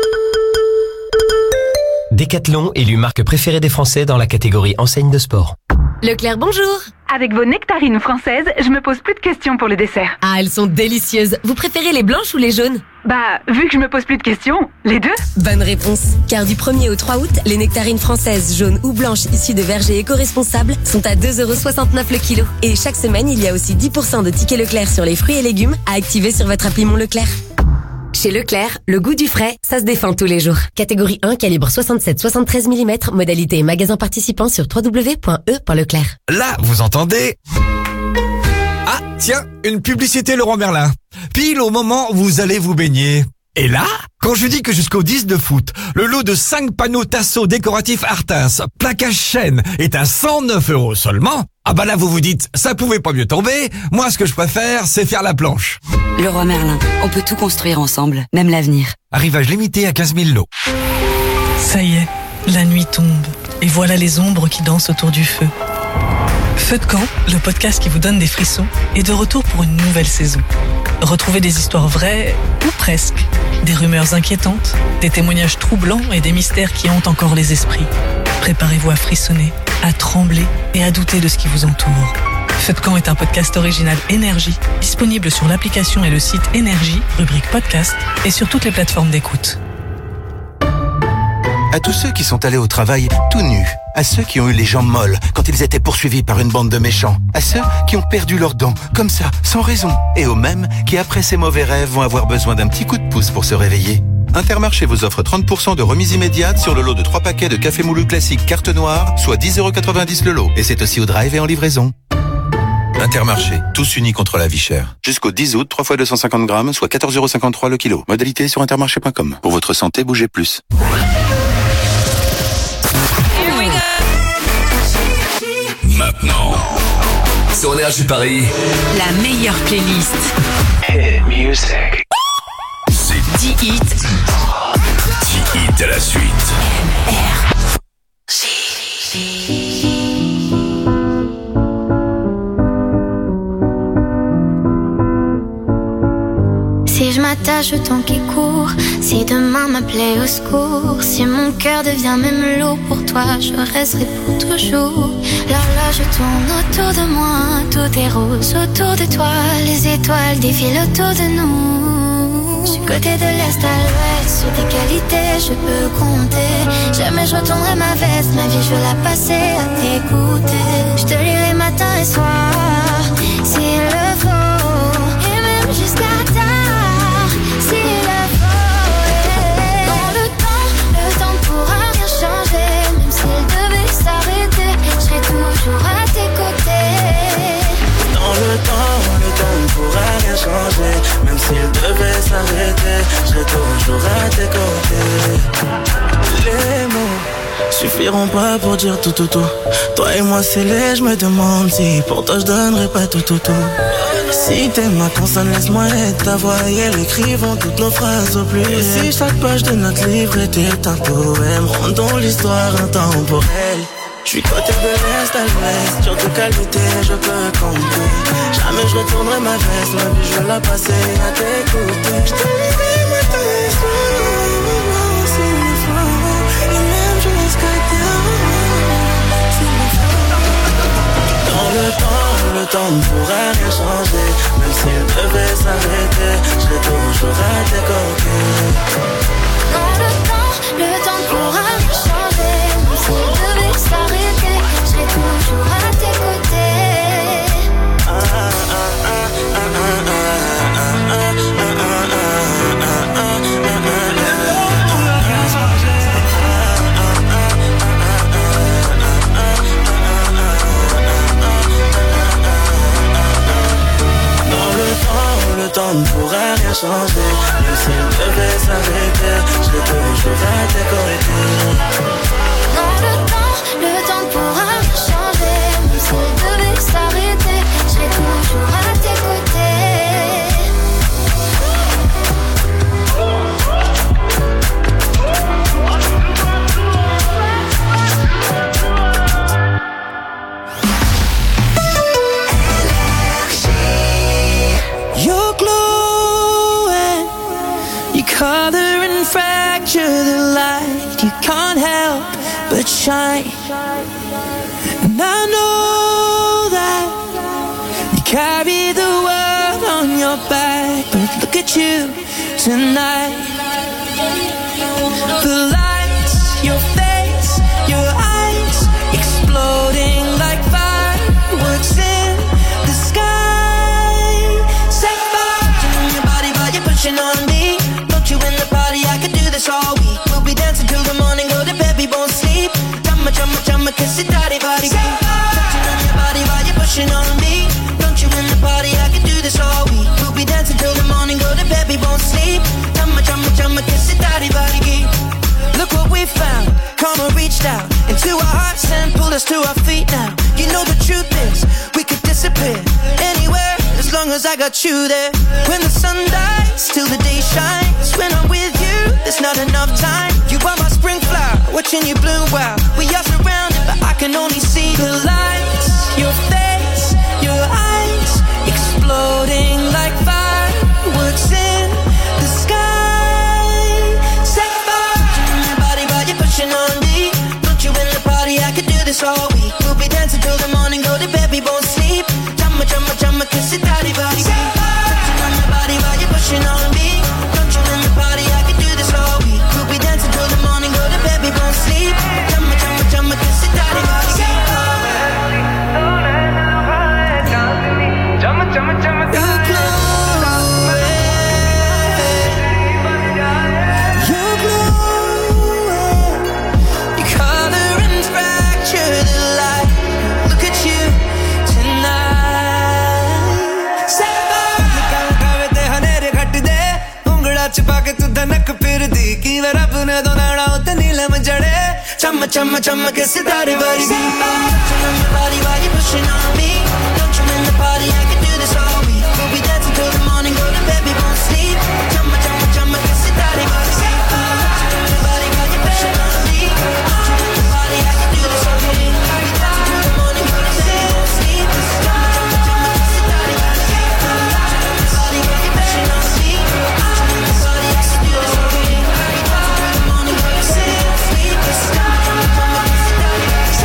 Decathlon, élu marque préférée des Français dans la catégorie enseigne de sport. Leclerc, bonjour. Avec vos nectarines françaises, je me pose plus de questions pour le dessert. Ah, elles sont délicieuses. Vous préférez les blanches ou les jaunes? Bah, vu que je me pose plus de questions, les deux. Bonne réponse. Car du premier au trois août, les nectarines françaises, jaunes ou blanches issues de vergers éco-responsables sont à deux euros soixante-neuf le kilo. Et chaque semaine, il y a aussi dix pour cent de tickets Leclerc sur les fruits et légumes à activer sur votre appli Mon Leclerc. Chez Leclerc, le goût du frais, ça se défend tous les jours. Catégorie un, calibre soixante-sept soixante-treize millimètres, modalité et magasin participant sur w w w point e point leclerc. Là, vous entendez? Ah, tiens, une publicité Leroy Merlin. Pile au moment où vous allez vous baigner. Et là, quand je dis que jusqu'au dix-neuf août, le lot de cinq panneaux Tasso décoratifs Artins, plaquage chêne, est à cent neuf euros seulement, ah bah là vous vous dites, ça pouvait pas mieux tomber, moi ce que je préfère, c'est faire la planche. Leroy Merlin, on peut tout construire ensemble, même l'avenir. Arrivage limité à quinze mille lots. Ça y est, la nuit tombe, et voilà les ombres qui dansent autour du feu. Feu de camp, le podcast qui vous donne des frissons, est de retour pour une nouvelle saison. Retrouvez des histoires vraies, ou presque, des rumeurs inquiétantes, des témoignages troublants et des mystères qui hantent encore les esprits. Préparez-vous à frissonner, à trembler et à douter de ce qui vous entoure. Feu de camp est un podcast original Énergie, disponible sur l'application et le site Énergie, rubrique podcast, et sur toutes les plateformes d'écoute. À tous ceux qui sont allés au travail tout nus, à ceux qui ont eu les jambes molles quand ils étaient poursuivis par une bande de méchants, à ceux qui ont perdu leurs dents, comme ça, sans raison, et aux mêmes qui, après ces mauvais rêves, vont avoir besoin d'un petit coup de pouce pour se réveiller. Intermarché vous offre trente pour cent de remise immédiate sur le lot de trois paquets de café moulu classique carte noire, soit dix euros quatre-vingt-dix le lot. Et c'est aussi au drive et en livraison. Intermarché, tous unis contre la vie chère. Jusqu'au dix août, trois fois deux cent cinquante grammes, soit quatorze euros cinquante-trois le kilo. Modalité sur intermarché point com. Pour votre santé, bougez plus. Maintenant, sur Énergie Paris, La meilleure playlist. Hit music. C'est dix hits. dix hits à la suite. Si je m'attache au temps qui court, si demain m'appelait au secours, si mon cœur devient même lourd pour toi, je resterai pour toujours. L'horloge tourne autour de moi, tout est rose autour de toi, les étoiles défilent autour de nous. Du côté de l'est à l'ouest, sur tes qualités je peux compter. Jamais je retournerai ma veste, ma vie je veux la passer à t'écouter. Je te lirai matin et soir, s'il le faut, et même jusqu'à tard, s'il le faut. Dans le temps, le temps ne pourra rien changer. Même s'il devait s'arrêter, je serai toujours à tes côtés. Dans le temps, le temps ne pourra rien changer. Même s'il devait s'arrêter, je serai toujours à tes côtés. Les mots suffiront pas pour dire tout tout tout. Toi et moi c'est les, je me demande si pour toi je donnerais pas tout tout tout. Si t'es ma consonne, laisse-moi être ta voix et elle écrivons toutes nos phrases au pluriel. Si chaque page de notre livre était un poème, rendons l'histoire intemporelle. Je suis côté de l'est à l'ouest, sur tes qualités je peux compter. Jamais je retournerai ma veste, ma vie je veux la passer à t'écouter. Je te lirai matin et soir, s'il le faut, et même jusqu'à tard, s'il le faut. Dans le temps, le temps ne pourra rien changer. Même s'il devait s'arrêter, je serai toujours à tes côtés. Dans le temps, le temps ne pourra rien changer. Même s'il devait s'arrêter, je serai toujours à tes côtés. Ah, ah, ah, ah, ah, ah, ah, ah, le temps ne pourra rien changer. Même s'il devait s'arrêter, je serai toujours à tes côtés. Dans le temps, le temps ne pourra rien changer. Même s'il devait s'arrêter, je serai toujours à tes côtés. You're glowing, you color and fracture the light. You can't help but shine. And I know that you carry the world on your back. But look at you tonight. The lights, your face, your eyes, exploding like fireworks in the sky. Set fire in your body while you're pushing on me. Don't you in the party, I could do this all week. We'll be dancing till the morning, go to bed, we won't sleep. Chumma, chumma, chumma, kiss it, daddy, body. Touching on your body while you're pushing on me. Don't you in the party, I could do this all week. We'll be dancing till the morning, go to bed, we won't sleep. Chumma, chumma, chumma, kiss it, daddy, body. Look what we found. Karma reached out into our hearts and pulled us to our feet now. You know the truth is, we could disappear anywhere as long as I got you there. When the sun dies, till the day shines. When I'm with you, there's not enough time. You are my spring flower, watching you bloom wild. We are surrounded, but I can only see the lights. Your face, your eyes, exploding like fireworks in the sky. Set fire in your body while you're pushing on me. Don't you in the party, I could do this all week. We'll be dancing till the morning, go to bed, we won't sleep. Chumma, chumma, chumma, kiss it, daddy, body. Touching on your body while you're pushing on me. Don't you in the party, I could do this all week. We'll be dancing till the morning, go to bed, we won't sleep. Chumma, chumma, chumma, kiss it, daddy, body. आलम जड़े चम चम चम के सितारे वर्गी Touching on your body while you're pushing on me Don't you in the party, I can do this all week We'll be dancing till the morning, go to bed, we won't sleep Chum chum chum के सितारे वर्गी Touching on your body while you're pushing on me Don't you in the party, I can do this all week We'll be dancing till the morning, go to bed, we won't sleep Chum chum chum के सितारे वर्गी Touching on your body while you're pushing on me Don't you in the party, I can do this all week We'll be dancing till the morning, go to bed, we won't sleep Chum chum chum के सितारे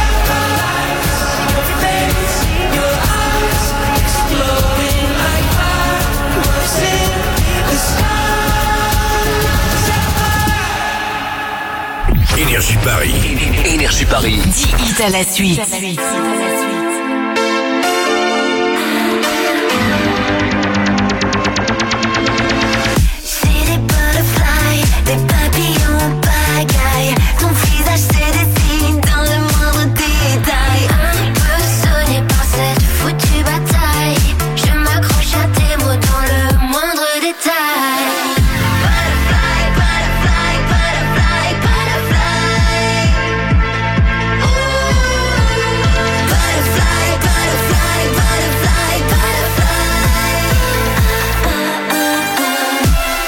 वर्गी Your eyes exploding like fireworks in the sky. Énergie Paris. Énergie Paris. dix hits à la suite. C'est des butterflies, des papillons en pagaille. Ton visage se dessine dans le moindre détail. Un peu sonné par cette foutue bataille. Je m'accroche à tes mots dans le moindre détail. Butterfly, butterfly, butterfly, butterfly. Ooh. Butterfly, butterfly, butterfly, butterfly. Ah, ah, ah.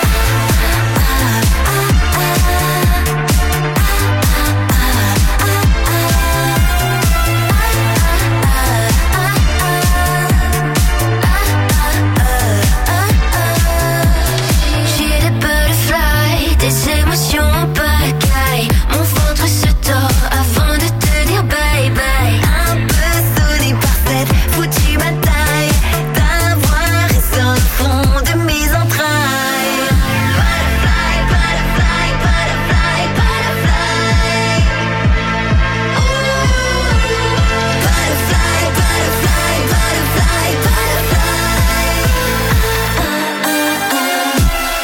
J'ai des butterflies, des émotions en pagaille. Mon ventre se tord avant de te dire bye bye. Un peu sonné par cette foutue bataille. Ta voix résonne au fond de mes entrailles. Butterfly, butterfly, butterfly, butterfly. Ooh. Butterfly, butterfly, butterfly, butterfly. Ah, ah, ah.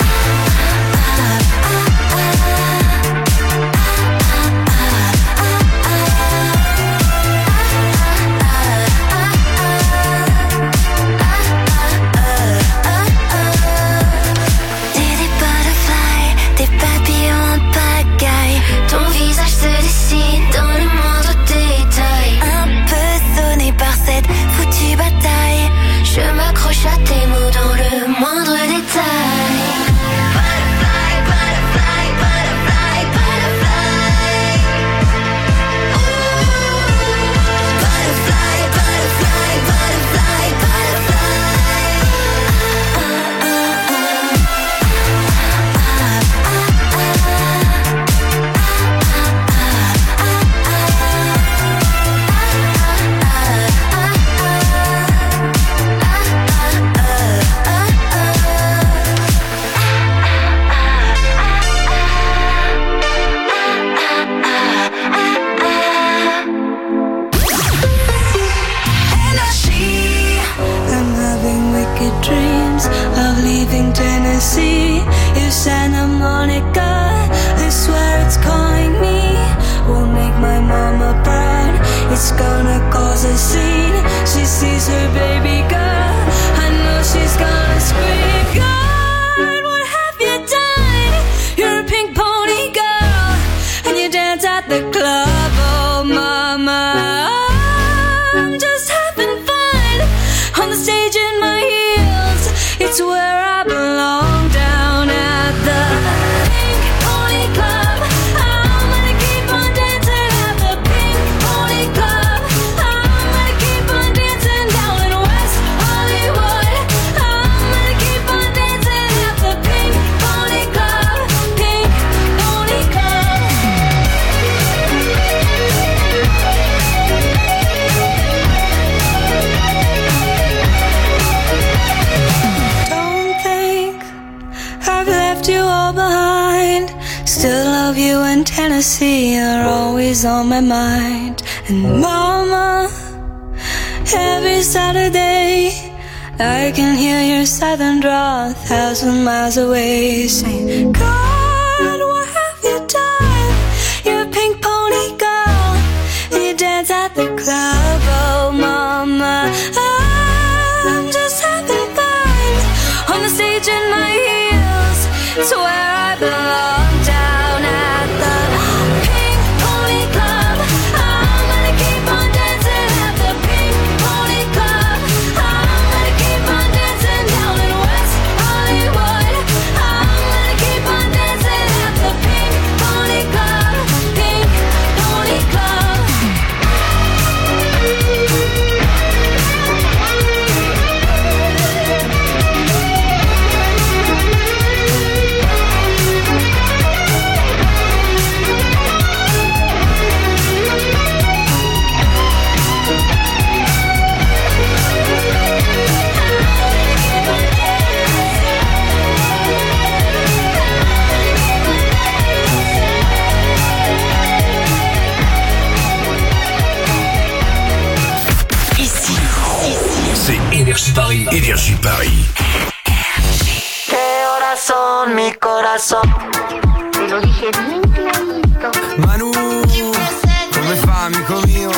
T'es des butterflies, des papillons en pagaille. Ton visage se dessine dans le moindre détail. Un peu sonné par cette foutue bataille. Je m'accroche à tes mots dans le moindre détail. Butterfly, butterfly, butterfly, butterfly. Ooh. Butterfly, butterfly, butterfly, butterfly. Ah, ah, ah. I'm having wicked dreams of leaving Tennessee. If Santa Monica, I swear it's calling me. Won't make my mama proud. It's gonna cause a scene. She sees her baby girl. I know she's gonna scream. God, what have you done? You're a pink pony girl, and you dance at the club. Oh, mama. I'm just having fun on the stage in my heels. It's where I belong, down at the Pink Pony Club. I'm gonna keep on dancing at the Pink Pony Club. I'm gonna keep on dancing down in West Hollywood. I'm gonna keep on dancing at the Pink Pony Club. Pink Pony Club. Don't think I've left you all behind. Still love you in Tennessee. You're always on my mind. And mama, every Saturday I can hear your southern drawl a thousand miles away, saying, God, what have you done? You're a pink pony girl, and you dance at the club. Oh, mama, I'm just having fun on the stage in my heels. It's where I belong, down at the Pink C'est Énergie Paris. Énergie Paris. Corazón, mi corazón. Te lo dije bien clarito. Manu, come fa, amico mio?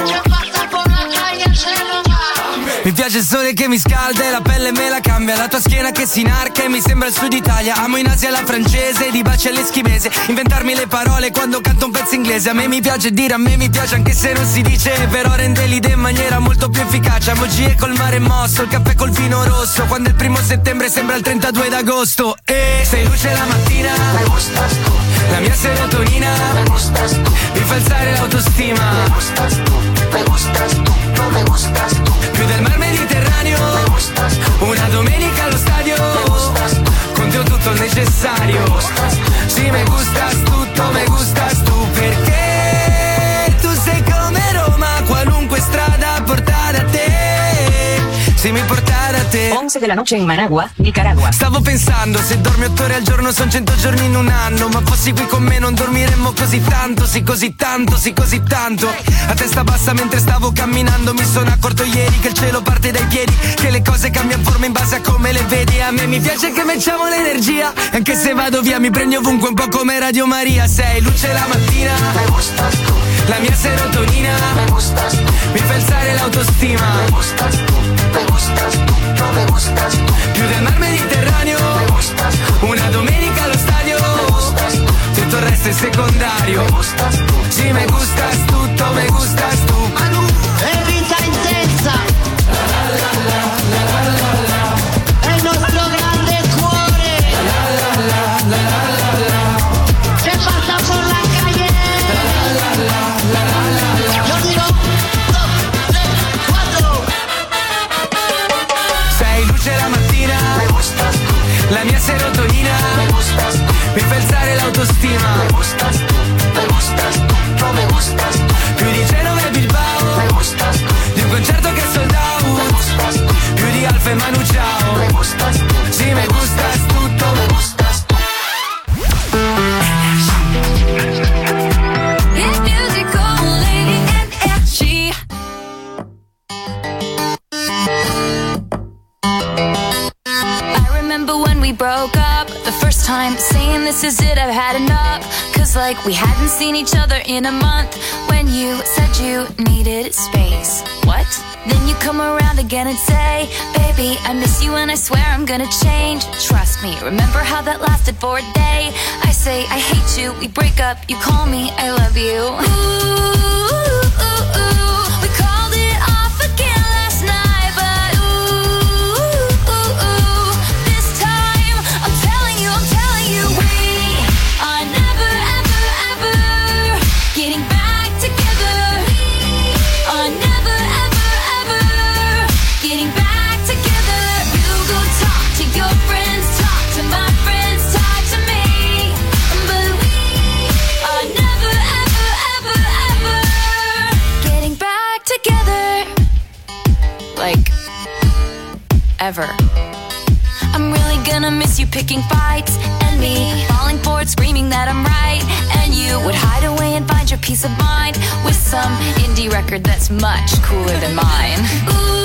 Mi piace il sole che mi scalda e la pelle me la cambia. La tua schiena che si inarca e mi sembra il sud Italia. Amo in Asia la francese, di baci all'eschimese. Inventarmi le parole quando canto un pezzo inglese. A me mi piace dire, a me mi piace anche se non si dice. Però rende l'idea in maniera molto più efficace. Emoji col mare mosso, il caffè col vino rosso. Quando il primo settembre sembra il trentadue d'agosto. E sei luce la mattina, me gustas tu. La mia serotonina, me gustas tu. Mi fa alzare l'autostima, me gustas tu. Me gustas tu, no me gustas tu. Più del mar Mediterraneo, me gustas tu. Una domenica allo stadio, me gustas tu. Con te ho tutto il necessario, me gustas tu. Sì, me gustas tutto, me gustas tu. Perché tu sei come Roma, qualunque strada porta da te. Se mi porta da te. once de la noche in Managua, Nicaragua. Stavo pensando, se dormi otto ore al giorno son cento giorni in un anno. Ma fossi qui con me non dormiremmo così tanto. Sì così tanto, sì così tanto. A testa bassa mentre stavo camminando. Mi sono accorto ieri che il cielo parte dai piedi. Che le cose cambiano forma in base a come le vedi. A me mi piace che mettiamo l'energia. Anche se vado via mi prendi ovunque, un po' come Radio Maria. Sei luce la mattina, me gustas tu. La mia serotonina, me gustas tu. Mi fa alzare l'autostima, me gustas tu. Me gustas tu, no me gustas tu. Più del mar Mediterraneo, me gustas tu. Una domenica allo stadio, me gustas tu. Tutto il resto è secondario, me gustas tu. Sì, me gustas tutto, me gustas tu. Manu, è vita intensa. La la la la la la la. È il nostro grande cuore. La la la la la la la. Se passa por la calle. La la la la la la la. Yo digo dos, tres, cuatro. sei luce la mattina, me gustas tu. La mia serotonina, me gustas tu. Mi fa alzare l'autostima, me gustas tu. Me gustas tu, no me gustas tu. Più di Genova e Bilbao, me gustas tu. Di un concerto che è sold out, me gustas tu. Più di Alfa e Manu Ciao, me gustas tu. Sì, me gustas tutto, me gustas tu. Hit music only, Energy. I remember when we broke up the first time, saying this is it, I've had enough. Cause like we hadn't seen each other in a month. When you said you needed space. What? Then you come around again and say, baby, I miss you and I swear I'm gonna change. Trust me, remember how that lasted for a day. I say I hate you, we break up, you call me, I love you. Ooh, ooh, ooh, we called it off again last night. But ooh, ooh, ooh, this time I'm telling you, I'm telling you, we are never, ever, ever getting back together. We are never, ever, ever getting back together. You go talk to your friends, talk to my friends, talk to me. But we are never, ever, ever, ever getting back together. Like, ever. I'm really gonna miss you picking fights and me falling for it, screaming that I'm right. And you would hide away and find your peace of mind with some indie record that's much cooler than mine. Ooh.